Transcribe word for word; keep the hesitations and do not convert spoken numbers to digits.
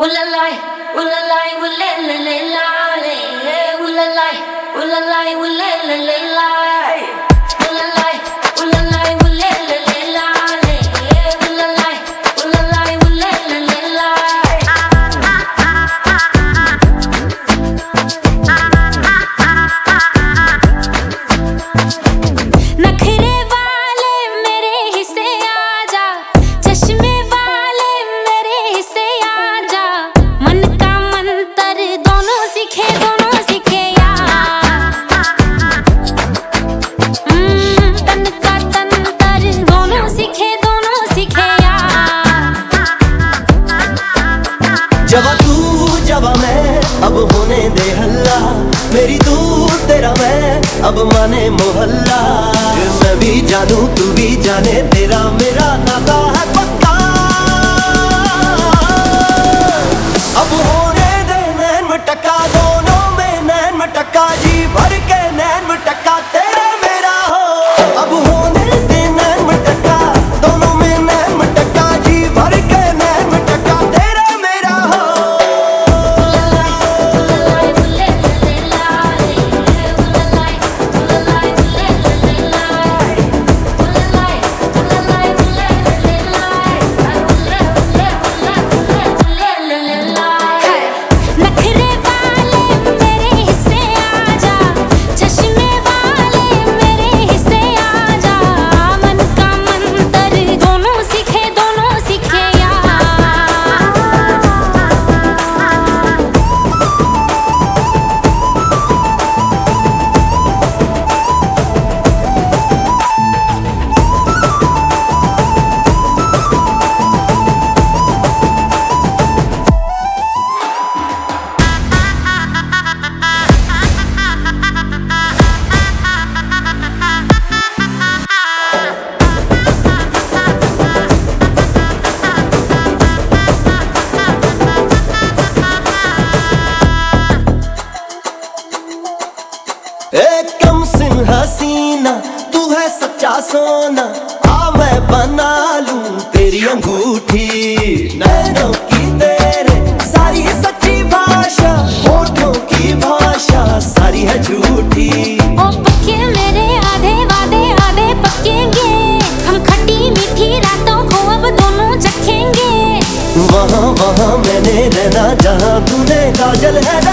Ooh la la, ooh la la, ooh la la la la, ooh la la, ooh la la, ooh la la la la, ooh la la, ooh la la, ooh la la la la, ooh la la, ooh la la, ooh la la la la. नखरे वाले मेरे हिस्से आजा, चश्मे वाले मेरे हिस्से आजा, मन का मंत्र दोनों सीखे दोनों सीखे यार, तन का तंत्र दोनों सीखे दोनों सीखे यार। जवा तू जवा मैं अब होने दे हल्ला, मेरी तू तेरा मैं अब माने मोहल्ला। मैं भी जानू तू भी जाने तेरा मेरा नाता है पक्का। अब होने दे नैन मटक्का, दोनों में नैन मटक्का, जी भर के नैन मटक्का तेरा मेरा हो। अब होने दे नैन मटक्का, दोनों में नैन मटक्का, जी भर के नैन मटक्का तेरा मेरा हो। नखरे वाले मेरे हिस्से आजा, चश्मे वाले मेरे हिस्से आजा, मन का मंत्र दोनों सीखे दोनों सीखे यार। एक कम सिन हसीना तू है सच्चा सोना, आ मैं बना लूं तेरी अंगूठी। नैनों की तेरे सारी सच्ची भाषा, होठों की भाषा सारी है झूठी। ओ पक्के मेरे आधे वादे आधे पक्केंगे, हम खट्टी मीठी रातों को अब दोनों चखेंगे। वहाँ वहाँ मैंने रहना जहाँ तूने काजल है